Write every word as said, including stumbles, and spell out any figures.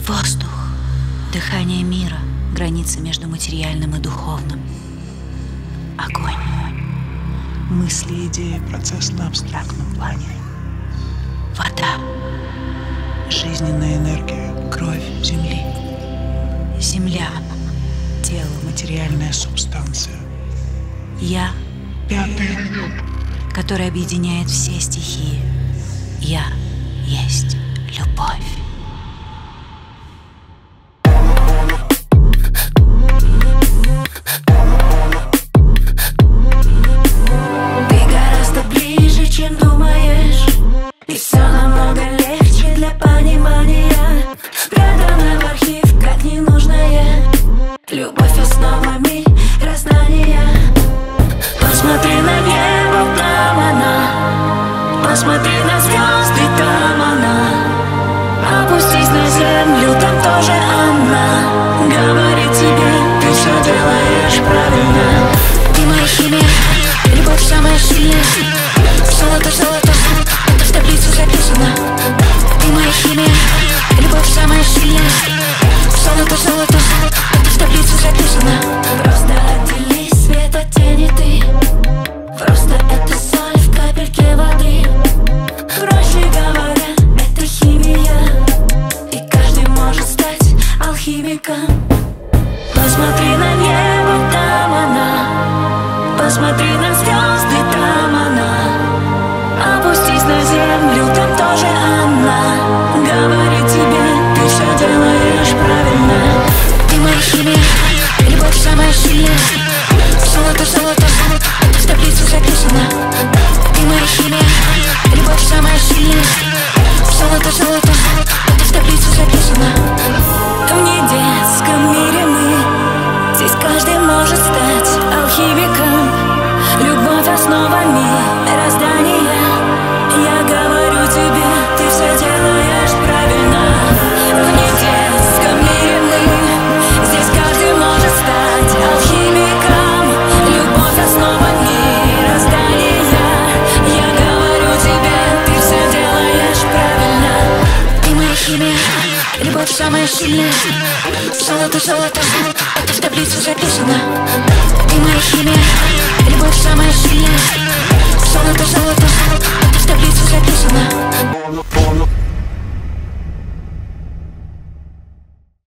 Воздух, дыхание мира, граница между материальным и духовным. Огонь. Мысли, идеи, процесс на абстрактном плане. Вода. Жизненная энергия, кровь земли. Земля. Тело, материальная субстанция. Я, Пятый элемент, который объединяет все стихии. Я есть любовь. Любовь основами раздания. Посмотри на небо, там она. Посмотри на звезды, там она. Опустись на землю, там тоже она. Говорит тебе, ты все делаешь правильно. Ты моя химия, любовь самая сильная. Золото, золото, это в таблицу записано. Ты моя химия, любовь самая сильная. Золото, золото, это в таблицу записано. Просто отделись, свет от тени ты. Просто это соль в капельке воды. Проще говоря, это химия. И каждый может стать алхимиком. Посмотри на небо, там она. Посмотри на звезды, там она. Опустись на землю, там тоже она. Говорит тебе, ты все делаешь правильно. Ты моя химия, любовь самая сильная. Золото, золото, это в таблицу записано. Ты моя химия, любовь самая сильная. Золото, золото, это в таблицу записано. В недетском мире мы. Здесь каждый может стать алхимиком. Любовь основами раздания. Я говорю тебе, ты все делаешь правильно. В недетском мире мы. Здесь каждый может стать алхимиком. Любовь основами раздания. Я говорю тебе, ты все делаешь правильно. Ты моя химия, любовь самая сильная. Золото, золото, это в таблицу записано. Ты моя химия, любовь самая сильная.